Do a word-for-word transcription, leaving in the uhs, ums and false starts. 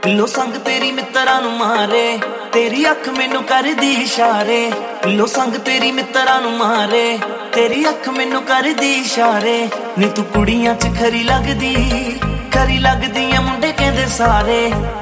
Pillow ਸੰਗ ਤੇਰੀ ਮਿੱਤਰਾਂ ਨੂੰ ਮਾਰੇ, ਤੇਰੀ ਅੱਖ ਮੈਨੂੰ ਕਰਦੀ ਇਸ਼ਾਰੇ। ਪਿੱਲੋ ਸੰਗ ਤੇਰੀ ਮਿੱਤਰਾਂ ਨੂੰ ਮਾਰੇ, ਤੇਰੀ ਅੱਖ ਮੈਨੂੰ ਕਰਦੀ ਇਸ਼ਾਰੇ। ਨੀ ਤੂੰ ਕੁੜੀਆਂ ਚ ਖਰੀ ਲੱਗਦੀ, ਖਰੀ ਲੱਗਦੀ ਆ ਮੁੰਡੇ ਕਹਿੰਦੇ ਸਾਰੇ।